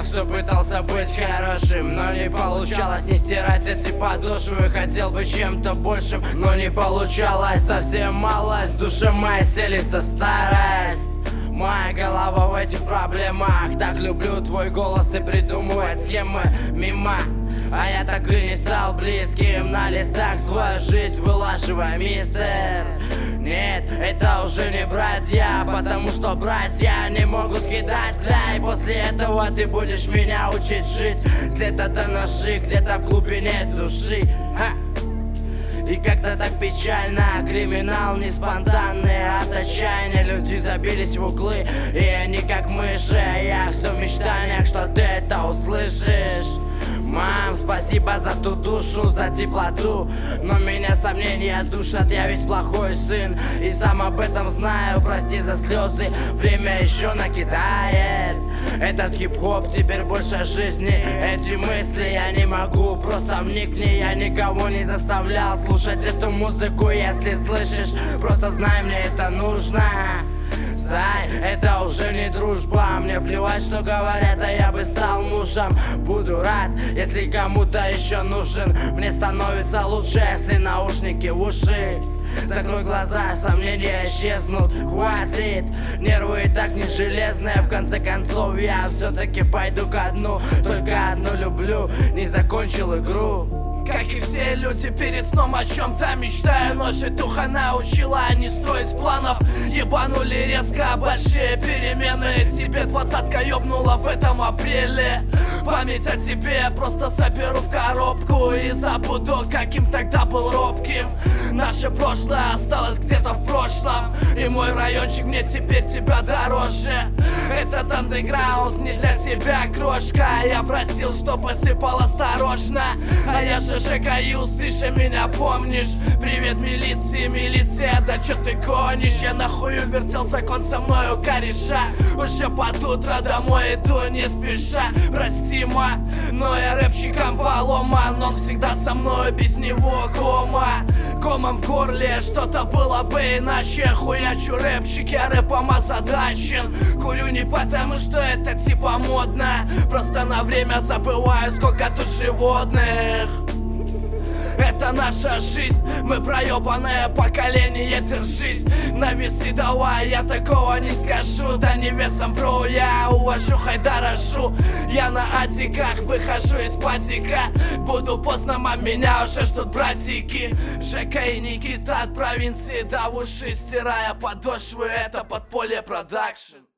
все пытался быть хорошим, но не получалось не стирать эти подошвы. Хотел бы чем-то большим, но не получалось. Совсем малость, в душе моей селится старость. Моя голова в этих проблемах. Так люблю твой голос и придумывать схемы мимо. А я так и не стал близким. На листах свою жизнь вылаживай, мистер. Нет, это уже не братья, потому что братья не могут кидать, бля. И после этого ты будешь меня учить жить. След от ноши где-то в глубине души. И как-то так печально, криминал не спонтанный. От отчаяния люди забились в углы, и они как мыши. А я все в мечтаниях, что ты это услышишь. Мам, спасибо за ту душу, за теплоту, но меня сомнения душат, я ведь плохой сын. И сам об этом знаю, прости за слезы, время еще накидает. Этот хип-хоп теперь больше жизни. Эти мысли я не могу, просто вникни. Я никого не заставлял слушать эту музыку. Если слышишь, просто знай, мне это нужно. Зай, это уже не дружба. Мне плевать, что говорят, а я бы стал мужем. Буду рад, если кому-то еще нужен. Мне становится лучше, если наушники в уши. Закрой глаза, сомнения исчезнут. Хватит, нервы и так не железные. В конце концов я все-таки пойду ко дну. Только одну люблю, не закончил игру. Как и все люди перед сном о чем-то мечтаю, но житуха научила не строить планов. Ебанули резко большие перемены. Тебе двадцатка ёбнула в этом апреле. Память о тебе просто соберу в коробку и забуду, каким тогда был робким. Наше прошлое осталось где-то в прошлом, и мой райончик мне теперь тебя дороже. Этот андеграунд не для тебя, крошка. Я просил, чтобы сыпал осторожно, а я же ЖКЮ, ты же меня помнишь. Привет милиции, милиция, да чё ты гонишь? Я нахую вертел закон со мною кореша. Уже под утро домой иду не спеша. Прости, ма, но я рэпчиком поломан. Он всегда со мной, без него кома. Комом в горле, что-то было бы иначе. Хуячу рэпчик, я рэпом озадачен. Курю не потому, что это типа модно, просто на время забываю, сколько тут животных. Это наша жизнь, мы проебанное поколение, держись. На весы давай, я такого не скажу. Да не весом, бро, я увожу, хай дорожу. Я на адиках выхожу из патика. Буду поздно, мам, меня уже ждут братики. Жека и Никита от провинции до уши, стирая подошвы, это подполье продакшн.